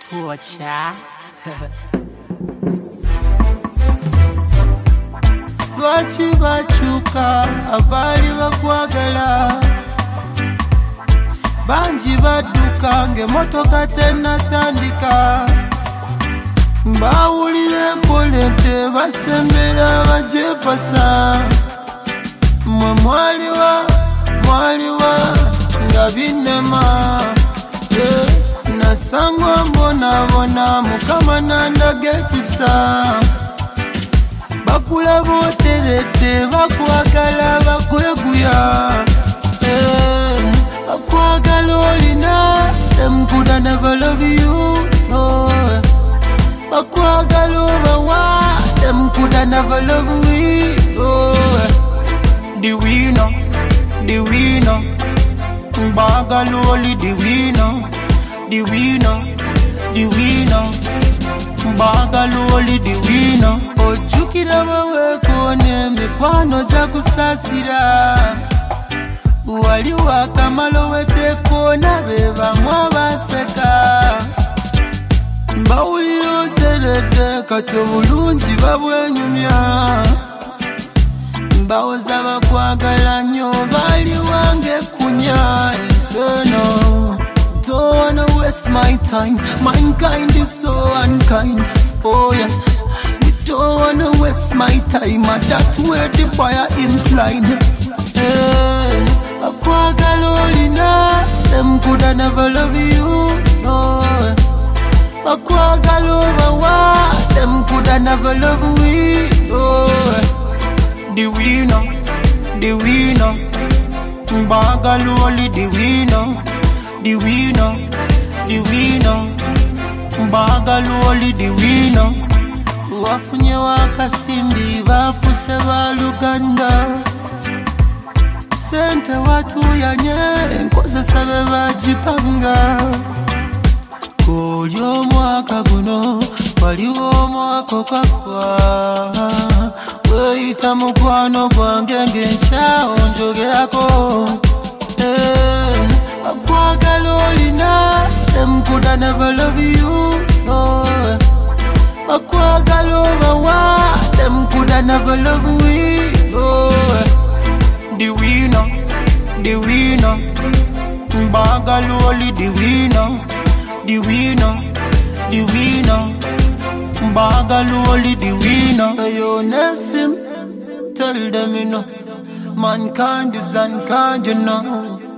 Fucha. Lwaki bakyuka abaali bakwagala bangi badduka ng'emmotoka tennatandika mbawulira enkolente basembera bajefasa mwe mwaliwa nga binnema nasangwa mbonabona mukama nandaga ekisa bakulaba oterete bakwagala bakweguya bakwagala olina them could I never love you bakwagala obawa them could I never love we the winner mbagala oli the winner mbagala oli the winner ojjukira baweeko n'emikwano gya kusaasira wali wakamala wetekoona be bamu abaseka mbawulira oteredde kati obulungi babwenyumya mbawoza bakwagala nnyo bali wange kunya ensono. Don't wanna waste my time, mankind is so unkind. Oh yeah, you don't wanna waste my time, and that's where the fire incline. Hey, bakwagala olina, them could I never love you. No, bakwagala obawa, them could I never love we. Oh, the winner, mbagala oli the winner. The winner, mbagala oli the winner. Wafunye wakasimbi bafuse baluganda sente watuyanye enkozesa be bagipanga koli omwaka guno waliwo omwaka kakwa weyita mukwano gwange ng'enkyawo njogerako bakwagala olina them could I never love you no bakwagala obawa them could I never love we no the winner mbagala oli the winner mbagala oli the winner. Yo Nessim, tell them you know mankind is unkind, you know.